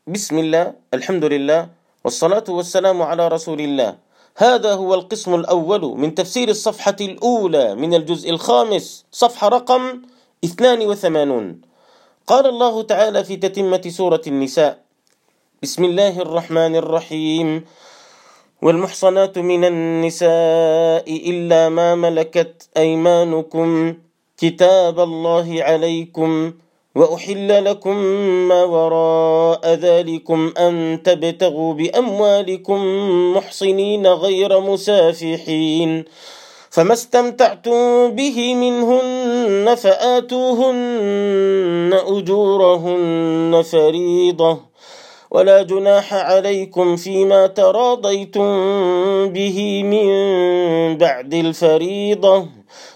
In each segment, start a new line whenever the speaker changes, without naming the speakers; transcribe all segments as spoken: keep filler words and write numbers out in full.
بسم الله، الحمد لله، والصلاة والسلام على رسول الله. هذا هو القسم الأول من تفسير الصفحة الأولى من الجزء الخامس، صفحة رقم اثنان وثمانون. قال الله تعالى في تتمة سورة النساء: بسم الله الرحمن الرحيم: والمحصنات من النساء إلا ما ملكت أيمانكم كتاب الله عليكم وأحل لكم ما وراء ذلكم أن تبتغوا بأموالكم محصنين غير مسافحين، فما استمتعتم به منهن فآتوهن أجورهن فريضة، ولا جناح عليكم فيما تراضيتم به من بعد الفريضة،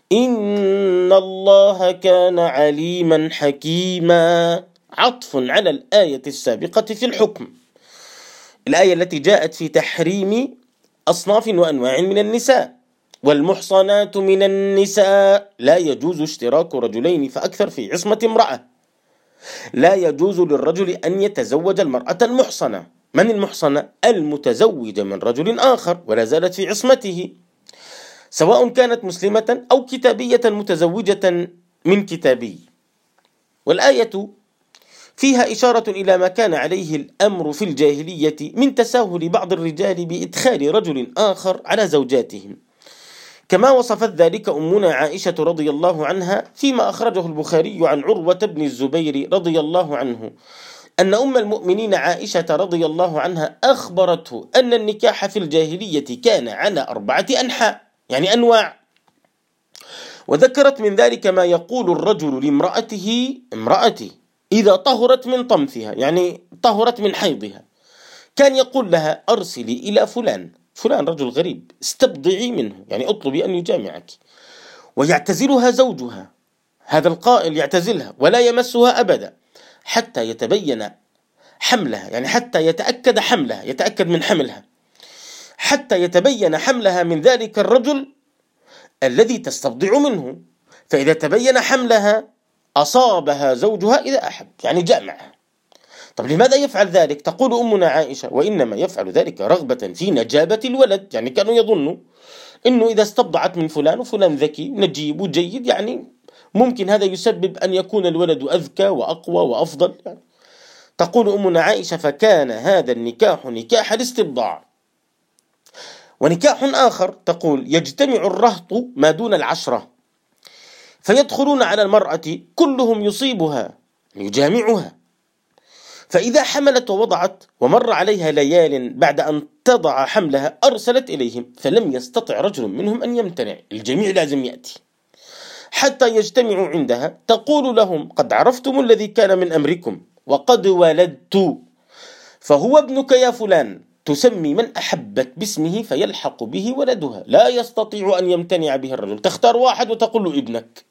إن الله كان عليما حكيما. عطف على الآية السابقة في الحكم، الآية التي جاءت في تحريم أصناف وأنواع من النساء. والمحصنات من النساء، لا يجوز اشتراك رجلين فأكثر في عصمة امرأة. لا يجوز للرجل أن يتزوج المرأة المحصنة. من المحصنة؟ المتزوجة من رجل آخر ولا زالت في عصمته، سواء كانت مسلمة أو كتابية متزوجة من كتابي. والآية فيها إشارة إلى ما كان عليه الأمر في الجاهلية من تساهل بعض الرجال بإدخال رجل آخر على زوجاتهم، كما وصفت ذلك أمنا عائشة رضي الله عنها فيما أخرجه البخاري عن عروة بن الزبير رضي الله عنه، أن أم المؤمنين عائشة رضي الله عنها أخبرته أن النكاح في الجاهلية كان على أربعة أنحاء، يعني أنواع. وذكرت من ذلك ما يقول الرجل لامرأته: امرأتي إذا طهرت من طمثها، يعني طهرت من حيضها، كان يقول لها: أرسلي إلى فلان، فلان رجل غريب، استبضعي منه، يعني اطلبي أن يجامعك. ويعتزلها زوجها، هذا القائل يعتزلها ولا يمسها أبدا حتى يتبين حملها، يعني حتى يتأكد حملها، يتأكد من حملها، حتى يتبين حملها من ذلك الرجل الذي تستبضع منه. فإذا تبين حملها أصابها زوجها إذا أحب، يعني جامعها. طب لماذا يفعل ذلك؟ تقول أمنا عائشة: وإنما يفعل ذلك رغبة في نجابة الولد، يعني كانوا يظنوا إنه إذا استبضعت من فلان، وفلان ذكي نجيب وجيد، يعني ممكن هذا يسبب أن يكون الولد أذكى وأقوى وأفضل. يعني تقول أمنا عائشة: فكان هذا النكاح نكاح الاستبضاع. ونكاح آخر تقول: يجتمع الرهط ما دون العشرة فيدخلون على المرأة كلهم يصيبها يجامعها، فإذا حملت ووضعت ومر عليها ليال بعد أن تضع حملها أرسلت إليهم، فلم يستطع رجل منهم أن يمتنع، الجميع لازم يأتي حتى يجتمعوا عندها. تقول لهم: قد عرفتم الذي كان من أمركم وقد ولدت، فهو ابنك يا فلان، تسمي من أحبت باسمه فيلحق به ولدها، لا يستطيع أن يمتنع به الرجل، تختار واحد وتقول له ابنك.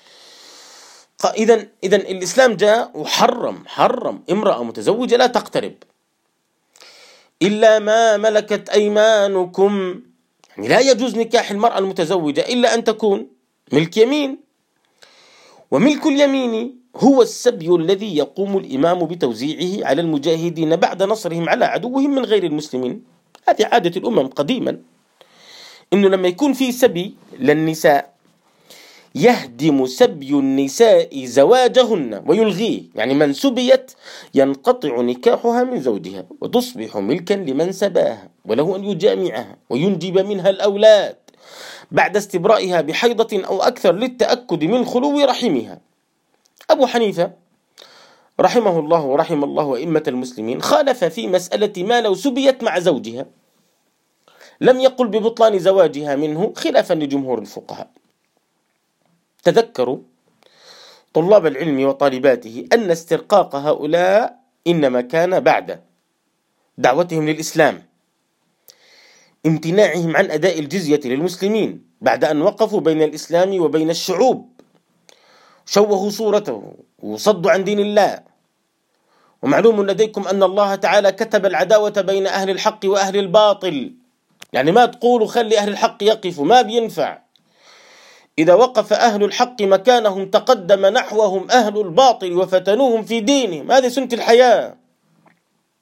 إذن إذن الإسلام جاء وحرم حرم امرأة متزوجة لا تقترب إلا ما ملكت أيمانكم، يعني لا يجوز نكاح المرأة المتزوجة إلا أن تكون ملك يمين. وملك اليمين هو السبي الذي يقوم الإمام بتوزيعه على المجاهدين بعد نصرهم على عدوهم من غير المسلمين. هذه عادة الأمم قديما، إنه لما يكون في سبي للنساء يهدم سبي النساء زواجهن ويلغيه، يعني من سبيت ينقطع نكاحها من زوجها وتصبح ملكا لمن سباها، وله أن يجامعها وينجب منها الأولاد بعد استبرائها بحيضة أو أكثر للتأكد من خلو رحمها. أبو حنيفة رحمه الله ورحم الله أئمة المسلمين خالف في مسألة ما لو سبيت مع زوجها، لم يقل ببطلان زواجها منه خلافا لجمهور الفقهاء. تذكروا طلاب العلم وطالباته أن استرقاق هؤلاء إنما كان بعد دعوتهم للإسلام، امتناعهم عن أداء الجزية للمسلمين بعد أن وقفوا بين الإسلام وبين الشعوب، شوهوا صورته وصدوا عن دين الله. ومعلوم لديكم أن الله تعالى كتب العداوة بين أهل الحق وأهل الباطل، يعني ما تقولوا خلي أهل الحق يقفوا، ما بينفع. إذا وقف أهل الحق مكانهم تقدم نحوهم أهل الباطل وفتنوهم في دينهم، هذه سنة الحياة.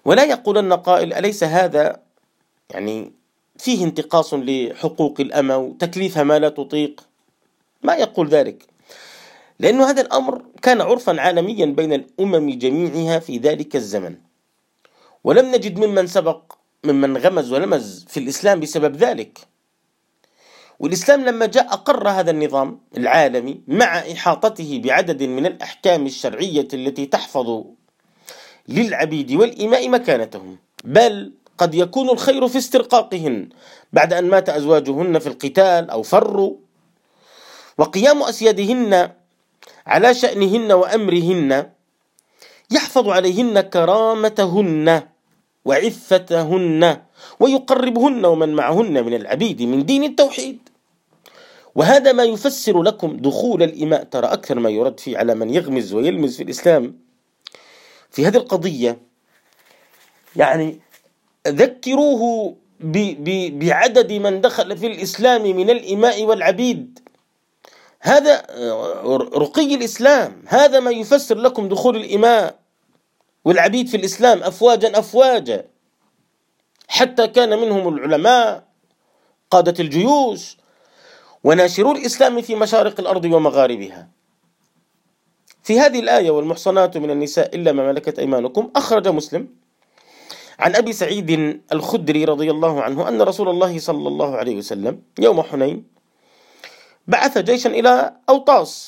ولا يقولن قائل أليس هذا يعني فيه انتقاص لحقوق الأمة وتكليفها ما لا تطيق؟ ما يقول ذلك، لأن هذا الأمر كان عرفا عالميا بين الأمم جميعها في ذلك الزمن، ولم نجد ممن سبق ممن غمز ولمز في الإسلام بسبب ذلك. والإسلام لما جاء أقر هذا النظام العالمي مع إحاطته بعدد من الأحكام الشرعية التي تحفظ للعبيد والإماء مكانتهم، بل قد يكون الخير في استرقاقهن بعد أن مات أزواجهن في القتال أو فروا، وقيام أسيادهن على شأنهن وأمرهن يحفظ عليهن كرامتهن وعفتهن ويقربهن ومن معهن من العبيد من دين التوحيد. وهذا ما يفسر لكم دخول الإماء، ترى أكثر ما يرد فيه على من يغمز ويلمز في الإسلام في هذه القضية، يعني ذكروه بعدد من دخل في الإسلام من الإماء والعبيد. هذا رقي الإسلام، هذا ما يفسر لكم دخول الإماء والعبيد في الإسلام أفواجا أفواجا، حتى كان منهم العلماء قادة الجيوش وناشرو الإسلام في مشارق الأرض ومغاربها. في هذه الآية والمحصنات من النساء إلا ما ملكت أيمانكم، أخرج مسلم عن أبي سعيد الخدري رضي الله عنه أن رسول الله صلى الله عليه وسلم يوم حنين بعث جيشا إلى أوطاس،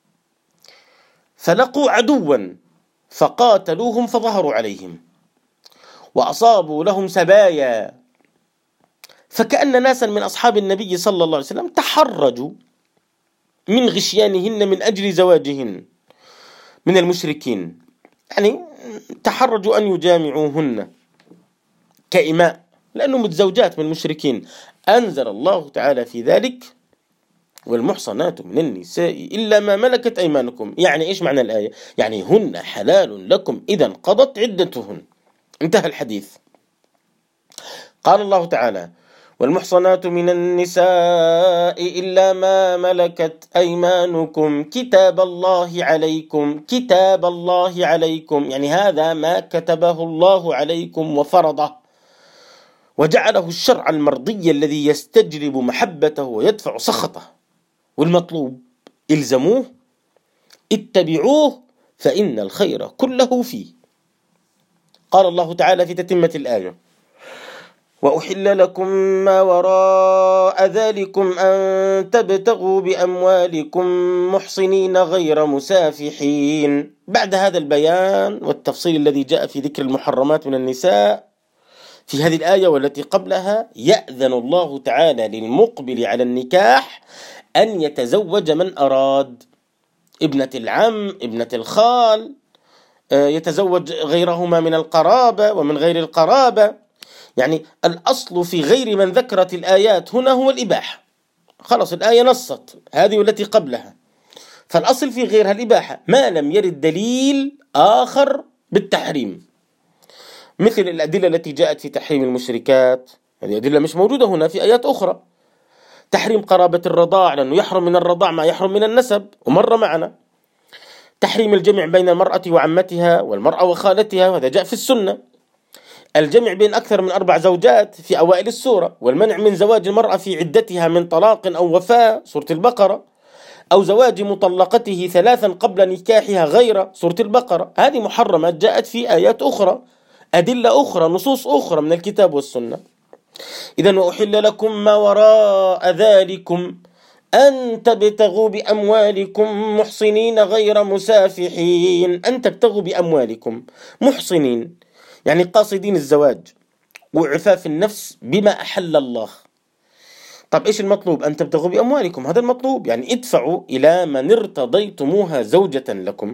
فلقوا عدوا فقاتلوهم فظهروا عليهم وأصابوا لهم سبايا، فكأن ناسا من أصحاب النبي صلى الله عليه وسلم تحرجوا من غشيانهن من أجل زواجهن من المشركين، يعني تحرجوا أن يجامعوهن كإماء لأنهم متزوجات من المشركين. أنزل الله تعالى في ذلك والمحصنات من النساء إلا ما ملكت أيمانكم. يعني إيش معنى الآية؟ يعني هن حلال لكم إذا انقضت عدتهن، انتهى الحديث. قال الله تعالى والمحصنات من النساء إلا ما ملكت أيمانكم كتاب الله عليكم، كتاب الله عليكم يعني هذا ما كتبه الله عليكم وفرضه وجعله الشرع المرضي الذي يستجلب محبته ويدفع سخطه، والمطلوب الزموه اتبعوه فإن الخير كله فيه. قال الله تعالى في تتمة الآية وأحل لكم ما وراء ذلكم أن تبتغوا بأموالكم محصنين غير مسافحين. بعد هذا البيان والتفصيل الذي جاء في ذكر المحرمات من النساء في هذه الآية والتي قبلها، يأذن الله تعالى للمقبل على النكاح أن يتزوج من أراد، ابنة العم، ابنة الخال، يتزوج غيرهما من القرابة ومن غير القرابة. يعني الأصل في غير من ذكرت الآيات هنا هو الإباحة، خلاص الآية نصت هذه والتي قبلها، فالأصل في غيرها الإباحة ما لم يرد دليل آخر بالتحريم، مثل الأدلة التي جاءت في تحريم المشركات، هذه أدلة مش موجودة هنا في آيات أخرى. تحريم قرابة الرضاع لأنه يحرم من الرضاع ما يحرم من النسب ومر معنا. تحريم الجمع بين المرأة وعمتها والمرأة وخالتها وهذا جاء في السنة. الجمع بين أكثر من أربع زوجات في أوائل السورة، والمنع من زواج المرأة في عدتها من طلاق أو وفاة سورة البقرة، أو زواج مطلقته ثلاثا قبل نكاحها غير سورة البقرة. هذه محرمات جاءت في آيات أخرى، أدلة أخرى، نصوص أخرى من الكتاب والسنة. إذن وأحل لكم ما وراء ذلكم أن تبتغوا بأموالكم محصنين غير مسافحين. أن تبتغوا بأموالكم محصنين يعني قاصدين الزواج وعفاف النفس بما أحل الله. طب إيش المطلوب؟ أن تبتغوا بأموالكم، هذا المطلوب، يعني ادفعوا إلى من ارتضيتموها زوجة لكم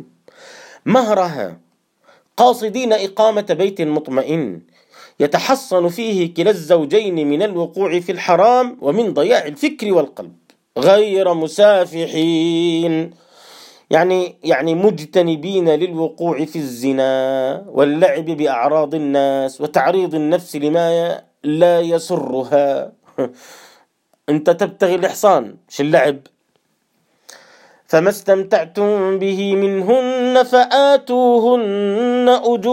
مهرها، قاصدين إقامة بيت مطمئن يتحصن فيه كلا الزوجين من الوقوع في الحرام ومن ضياع الفكر والقلب، غير مسافحين يعني يعني مجتنبين للوقوع في الزنا واللعب بأعراض الناس وتعريض النفس لما لا يسرها. انت تبتغي الإحصان مش اللعب. فما استمتعتم به منهن فآتوهن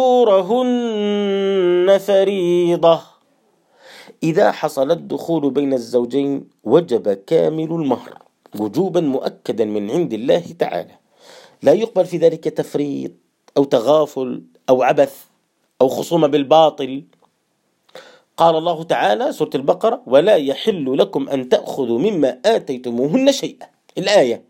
أجورهن فريضة. إذا حصل الدخول بين الزوجين وجب كامل المهر وجوبا مؤكدا من عند الله تعالى، لا يقبل في ذلك تفريط أو تغافل أو عبث أو خصومة بالباطل. قال الله تعالى سورة البقرة: ولا يحل لكم أن تأخذوا مما آتيتموهن شيئا، الآية.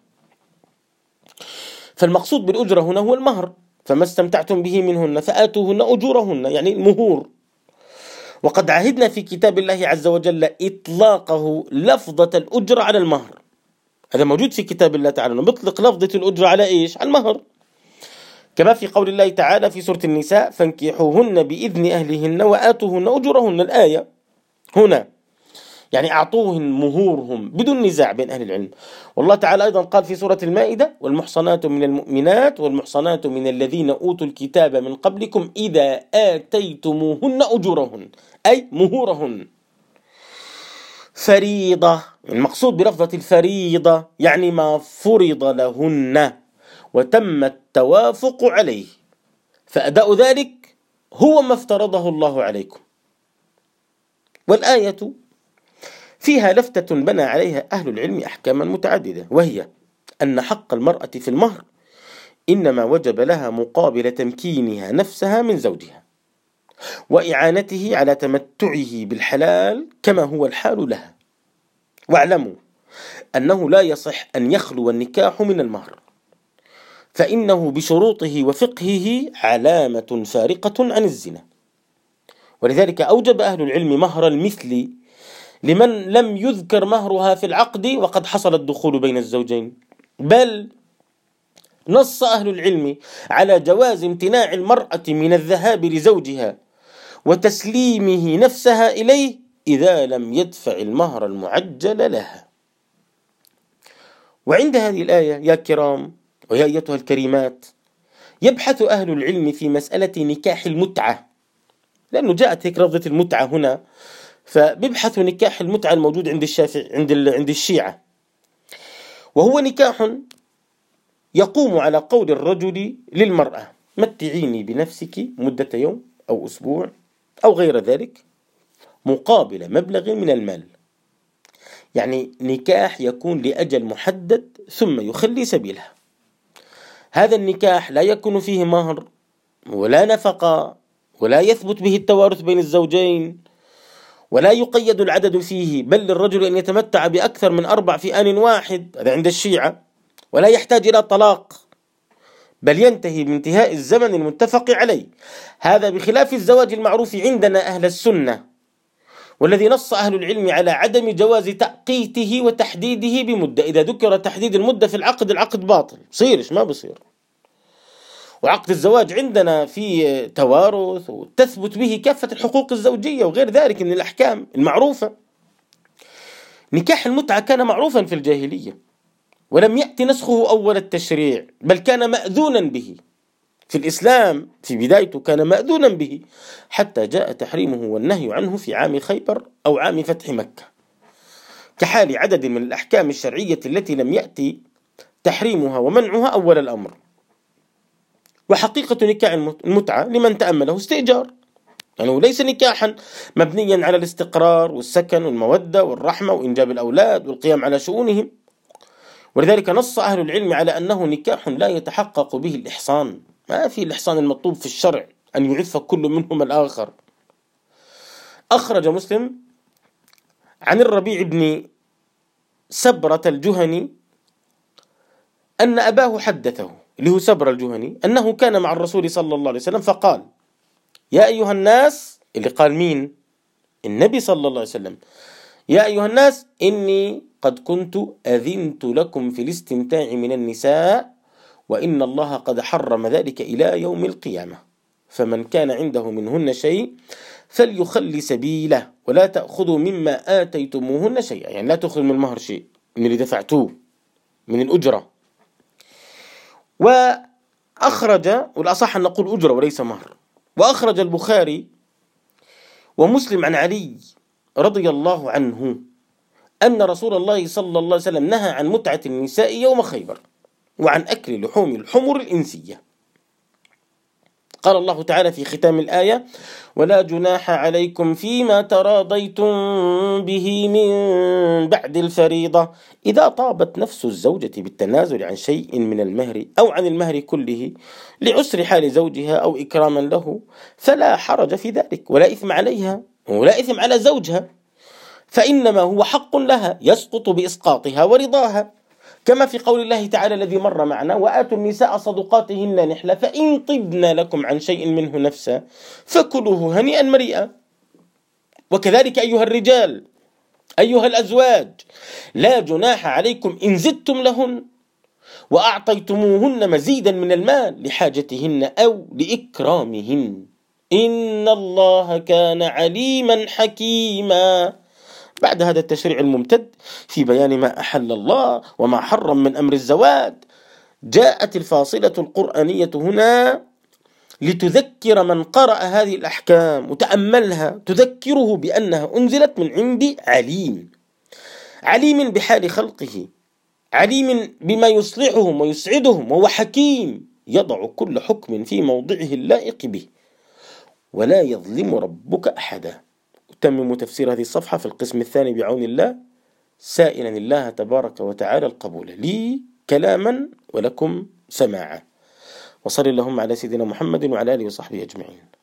فالمقصود بالأجرة هنا هو المهر، فما استمتعتم به منهن فآتوهن أجورهن، يعني المهور. وقد عهدنا في كتاب الله عز وجل إطلاقه لفظة الأجرة على المهر، هذا موجود في كتاب الله تعالى، نطلق لفظة الأجرة على إيش؟ على المهر، كما في قول الله تعالى في سورة النساء: فانكحوهن بإذن أهلهن وآتوهن أجورهن، الآية. هنا يعني أعطوهن مهورهم بدون نزاع بين أهل العلم. والله تعالى أيضا قال في سورة المائدة: والمحصنات من المؤمنات والمحصنات من الذين أوتوا الكتاب من قبلكم إذا آتيتموهن أجورهن، أي مهورهن. فريضة، المقصود بلفظة الفريضة يعني ما فرض لهن وتم التوافق عليه، فأداء ذلك هو ما افترضه الله عليكم. والآية فيها لفتة بنى عليها أهل العلم أحكاما متعددة، وهي أن حق المرأة في المهر إنما وجب لها مقابل تمكينها نفسها من زوجها وإعانته على تمتعه بالحلال كما هو الحال لها. واعلموا أنه لا يصح أن يخلو النكاح من المهر، فإنه بشروطه وفقهه علامة فارقة عن الزنا. ولذلك أوجب أهل العلم مهر المثل لمن لم يذكر مهرها في العقد وقد حصل الدخول بين الزوجين، بل نص أهل العلم على جواز امتناع المرأة من الذهاب لزوجها وتسليمه نفسها إليه إذا لم يدفع المهر المعجل لها. وعند هذه الآية يا كرام ويا أيتها الكريمات يبحث أهل العلم في مسألة نكاح المتعة، لأنه جاءت هيك لفظة المتعة هنا، فبيبحثوا نكاح المتعة الموجود عند الشافعي عند عند الشيعة، وهو نكاح يقوم على قول الرجل للمرأة: متعيني بنفسك مدة يوم أو أسبوع أو غير ذلك مقابل مبلغ من المال، يعني نكاح يكون لأجل محدد ثم يخلي سبيلها. هذا النكاح لا يكون فيه مهر ولا نفقة ولا يثبت به التوارث بين الزوجين ولا يقيد العدد فيه، بل للرجل أن يتمتع بأكثر من أربع في آن واحد، هذا عند الشيعة، ولا يحتاج إلى طلاق، بل ينتهي بانتهاء الزمن المتفق عليه. هذا بخلاف الزواج المعروف عندنا أهل السنة، والذي نص أهل العلم على عدم جواز تأقيته وتحديده بمدة. إذا ذكر تحديد المدة في العقد، العقد باطل، بصيرش ما بصير. وعقد الزواج عندنا في توارث وتثبت به كافة الحقوق الزوجية وغير ذلك من الأحكام المعروفة. نكاح المتعة كان معروفا في الجاهلية ولم يأتي نسخه أول التشريع، بل كان مأذونا به في الإسلام، في بدايته كان مأذونا به حتى جاء تحريمه والنهي عنه في عام خيبر أو عام فتح مكة، كحال عدد من الأحكام الشرعية التي لم يأتي تحريمها ومنعها أول الأمر. وحقيقة نكاح المتعة لمن تأمله استئجار، يعني ليس نكاحا مبنيا على الاستقرار والسكن والمودة والرحمة وإنجاب الأولاد والقيام على شؤونهم. ولذلك نص أهل العلم على أنه نكاح لا يتحقق به الإحصان، ما في الإحصان المطلوب في الشرع أن يعف كل منهما الآخر. أخرج مسلم عن الربيع بن سبرة الجهني أن أباه حدثه، اللي هو سبرة الجهني، أنه كان مع الرسول صلى الله عليه وسلم فقال: يا أيها الناس، اللي قال مين؟ النبي صلى الله عليه وسلم: يا أيها الناس إني قد كنت أذنت لكم في الاستمتاع من النساء وإن الله قد حرم ذلك إلى يوم القيامة، فمن كان عنده منهن شيء فليخلي سبيله ولا تأخذوا مما آتيتموهن شيئا، يعني لا تأخذوا من المهر شيء، من اللي دفعتوه من الأجرة. وأخرج، والأصح أن نقول أجرة وليس مهر، وأخرج البخاري ومسلم عن علي رضي الله عنه أن رسول الله صلى الله عليه وسلم نهى عن متعة النساء يوم خيبر، وعن أكل لحوم الحمر الإنسية. قال الله تعالى في ختام الآية: ولا جناح عليكم فيما تراضيتم به من بعد الفريضة إذا طابت نفس الزوجة بالتنازل عن شيء من المهر أو عن المهر كله لعسر حال زوجها أو إكراما له، فلا حرج في ذلك، ولا إثم عليها ولا إثم على زوجها، فإنما هو حق لها يسقط بإسقاطها ورضاها، كما في قول الله تعالى الذي مر معنا: وآتوا النساء صدقاتهن نحلة فإن طبن لكم عن شيء منه نفسا فكلوه هنيئا مريئا. وكذلك أيها الرجال، أيها الأزواج، لا جناح عليكم إن زدتم لهن وأعطيتموهن مزيدا من المال لحاجتهن أو لإكرامهن، إن الله كان عليما حكيما. بعد هذا التشريع الممتد في بيان ما أحل الله وما حرم من أمر الزواج، جاءت الفاصلة القرآنية هنا لتذكر من قرأ هذه الأحكام وتأملها، تذكره بأنها أنزلت من عند عليم، عليم بحال خلقه، عليم بما يصلحهم ويسعدهم، وهو حكيم يضع كل حكم في موضعه اللائق به، ولا يظلم ربك أحدا. أتمم تفسير هذه الصفحة في القسم الثاني بعون الله، سائلا الله تبارك وتعالى القبول لي كلاما ولكم سماعا. وصل اللهم على سيدنا محمد وعلى آله وصحبه أجمعين.